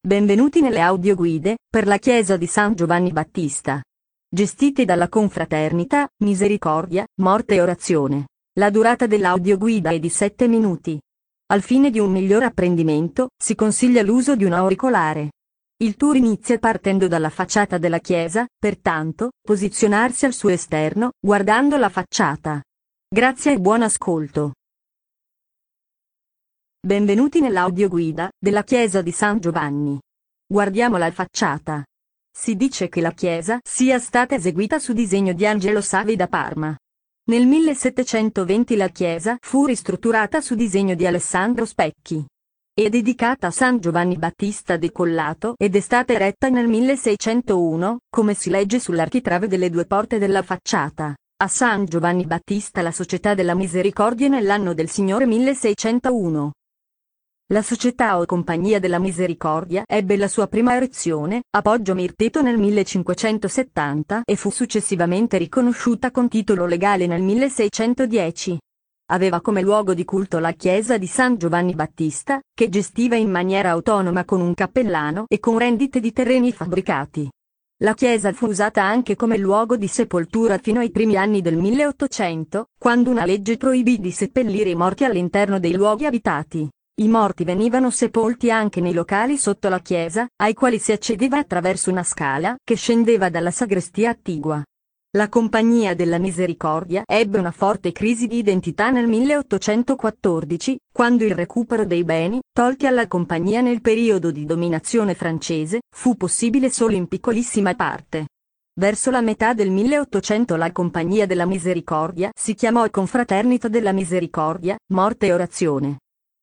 Benvenuti nelle audioguide per la chiesa di San Giovanni Battista, gestite dalla Confraternita Misericordia, Morte e Orazione. La durata dell'audioguida è di 7 minuti. Al fine di un miglior apprendimento, si consiglia l'uso di un auricolare. Il tour inizia partendo dalla facciata della chiesa, pertanto, posizionarsi al suo esterno, guardando la facciata. Grazie e buon ascolto. Benvenuti nell'audioguida della chiesa di San Giovanni. Guardiamo la facciata. Si dice che la chiesa sia stata eseguita su disegno di Angelo Savi da Parma. Nel 1720 la chiesa fu ristrutturata su disegno di Alessandro Specchi. È dedicata a San Giovanni Battista Decollato ed è stata eretta nel 1601, come si legge sull'architrave delle due porte della facciata. A San Giovanni Battista la Società della Misericordia nell'anno del Signore 1601. La Società o Compagnia della Misericordia ebbe la sua prima erezione a Poggio Mirteto nel 1570 e fu successivamente riconosciuta con titolo legale nel 1610. Aveva come luogo di culto la chiesa di San Giovanni Battista, che gestiva in maniera autonoma con un cappellano e con rendite di terreni fabbricati. La chiesa fu usata anche come luogo di sepoltura fino ai primi anni del 1800, quando una legge proibì di seppellire i morti all'interno dei luoghi abitati. I morti venivano sepolti anche nei locali sotto la chiesa, ai quali si accedeva attraverso una scala che scendeva dalla sagrestia attigua. La Compagnia della Misericordia ebbe una forte crisi di identità nel 1814, quando il recupero dei beni, tolti alla Compagnia nel periodo di dominazione francese, fu possibile solo in piccolissima parte. Verso la metà del 1800 la Compagnia della Misericordia si chiamò Confraternita della Misericordia, Morte e Orazione.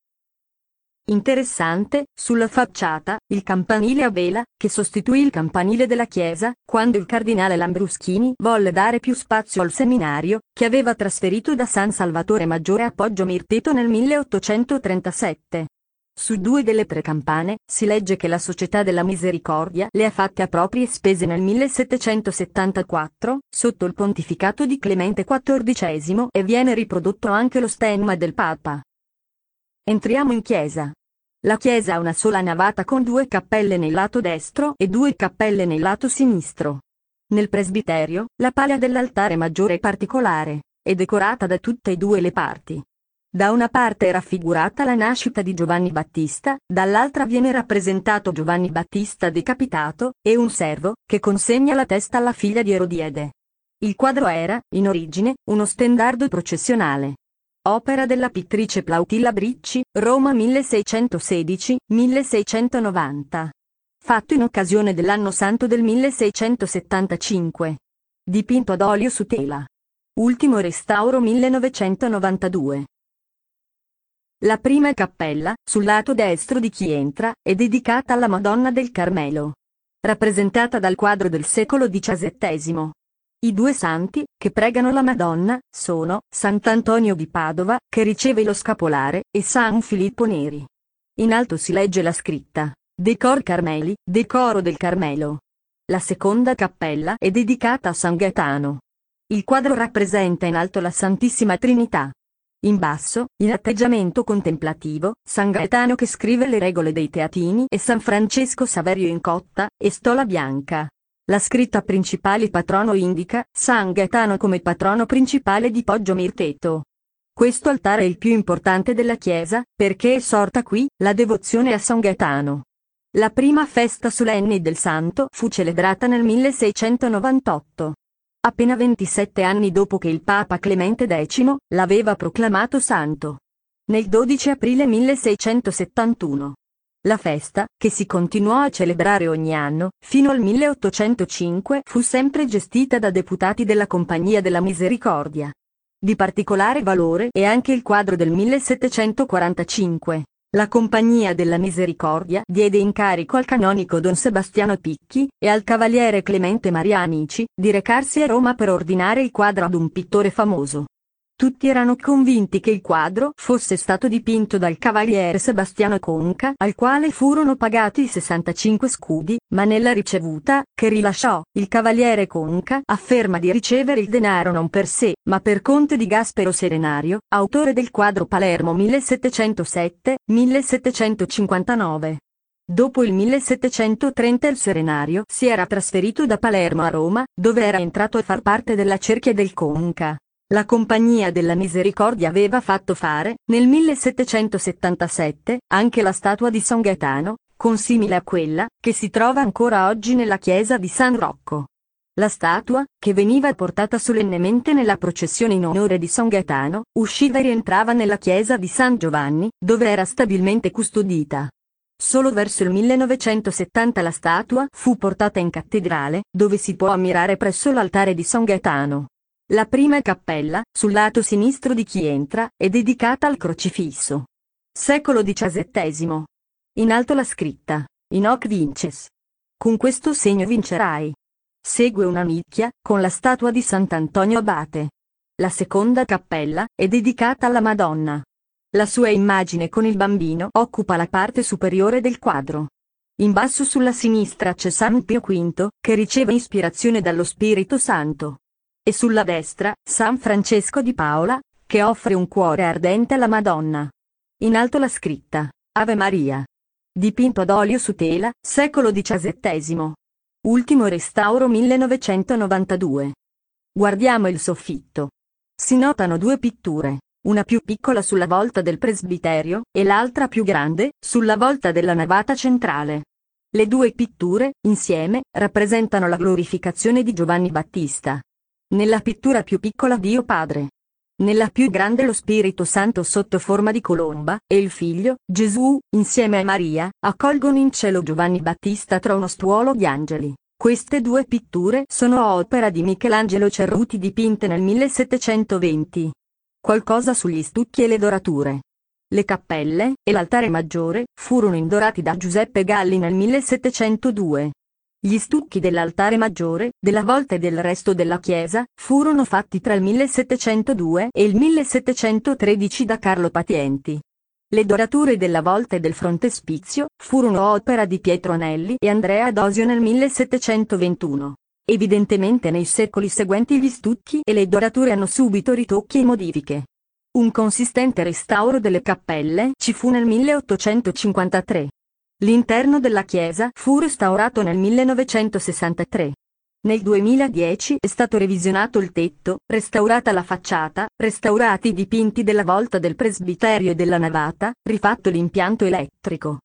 Interessante, sulla facciata, il campanile a vela, che sostituì il campanile della chiesa, quando il cardinale Lambruschini volle dare più spazio al seminario, che aveva trasferito da San Salvatore Maggiore a Poggio Mirteto nel 1837. Su 2 delle 3 campane, si legge che la Società della Misericordia le ha fatte a proprie spese nel 1774, sotto il pontificato di Clemente XIV, e viene riprodotto anche lo stemma del Papa. Entriamo in chiesa. La chiesa ha una sola navata con 2 cappelle nel lato destro e 2 cappelle nel lato sinistro. Nel presbiterio, la pala dell'altare maggiore è particolare, è decorata da tutte e 2 le parti. Da una parte è raffigurata la nascita di Giovanni Battista, dall'altra viene rappresentato Giovanni Battista decapitato, e un servo, che consegna la testa alla figlia di Erodiede. Il quadro era, in origine, uno stendardo processionale. Opera della pittrice Plautilla Bricci, Roma 1616-1690. Fatto in occasione dell'anno santo del 1675. Dipinto ad olio su tela. Ultimo restauro 1992. La prima cappella, sul lato destro di chi entra, è dedicata alla Madonna del Carmelo. Rappresentata dal quadro del secolo XVII. I 2 santi, che pregano la Madonna, sono Sant'Antonio di Padova, che riceve lo scapolare, e San Filippo Neri. In alto si legge la scritta: Decor Carmeli, decoro del Carmelo. La seconda cappella è dedicata a San Gaetano. Il quadro rappresenta in alto la Santissima Trinità. In basso, in atteggiamento contemplativo, San Gaetano che scrive le regole dei Teatini e San Francesco Saverio in cotta e stola bianca. La scritta principale patrono indica San Gaetano come patrono principale di Poggio Mirteto. Questo altare è il più importante della chiesa, perché è sorta qui la devozione a San Gaetano. La prima festa solenne del santo fu celebrata nel 1698. Appena 27 anni dopo che il Papa Clemente X l'aveva proclamato santo. Nel 12 aprile 1671. La festa, che si continuò a celebrare ogni anno, fino al 1805, fu sempre gestita da deputati della Compagnia della Misericordia. Di particolare valore è anche il quadro del 1745. La Compagnia della Misericordia diede incarico al canonico Don Sebastiano Picchi e al cavaliere Clemente Maria Amici di recarsi a Roma per ordinare il quadro ad un pittore famoso. Tutti erano convinti che il quadro fosse stato dipinto dal cavaliere Sebastiano Conca, al quale furono pagati 65 scudi, ma nella ricevuta, che rilasciò, il cavaliere Conca afferma di ricevere il denaro non per sé, ma per conto di Gaspero Serenario, autore del quadro Palermo 1707-1759. Dopo il 1730 il Serenario si era trasferito da Palermo a Roma, dove era entrato a far parte della cerchia del Conca. La Compagnia della Misericordia aveva fatto fare, nel 1777, anche la statua di San Gaetano, consimile a quella che si trova ancora oggi nella chiesa di San Rocco. La statua, che veniva portata solennemente nella processione in onore di San Gaetano, usciva e rientrava nella chiesa di San Giovanni, dove era stabilmente custodita. Solo verso il 1970 la statua fu portata in cattedrale, dove si può ammirare presso l'altare di San Gaetano. La prima cappella, sul lato sinistro di chi entra, è dedicata al crocifisso. Secolo XVII. In alto la scritta: In hoc vinces. Con questo segno vincerai. Segue una nicchia, con la statua di Sant'Antonio Abate. La seconda cappella è dedicata alla Madonna. La sua immagine con il bambino occupa la parte superiore del quadro. In basso sulla sinistra c'è San Pio V, che riceve ispirazione dallo Spirito Santo. E sulla destra, San Francesco di Paola, che offre un cuore ardente alla Madonna. In alto la scritta: Ave Maria. Dipinto ad olio su tela, secolo XVII. Ultimo restauro 1992. Guardiamo il soffitto. Si notano due pitture, una più piccola sulla volta del presbiterio, e l'altra più grande, sulla volta della navata centrale. Le due pitture, insieme, rappresentano la glorificazione di Giovanni Battista. Nella pittura più piccola Dio Padre. Nella più grande lo Spirito Santo sotto forma di colomba, e il Figlio, Gesù, insieme a Maria, accolgono in cielo Giovanni Battista tra uno stuolo di angeli. Queste due pitture sono opera di Michelangelo Cerruti dipinte nel 1720. Qualcosa sugli stucchi e le dorature. Le cappelle, e l'altare maggiore, furono indorati da Giuseppe Galli nel 1702. Gli stucchi dell'altare maggiore, della volta e del resto della chiesa, furono fatti tra il 1702 e il 1713 da Carlo Patienti. Le dorature della volta e del frontespizio furono opera di Pietro Anelli e Andrea Dosio nel 1721. Evidentemente nei secoli seguenti gli stucchi e le dorature hanno subito ritocchi e modifiche. Un consistente restauro delle cappelle ci fu nel 1853. L'interno della chiesa fu restaurato nel 1963. Nel 2010 è stato revisionato il tetto, restaurata la facciata, restaurati i dipinti della volta del presbiterio e della navata, rifatto l'impianto elettrico.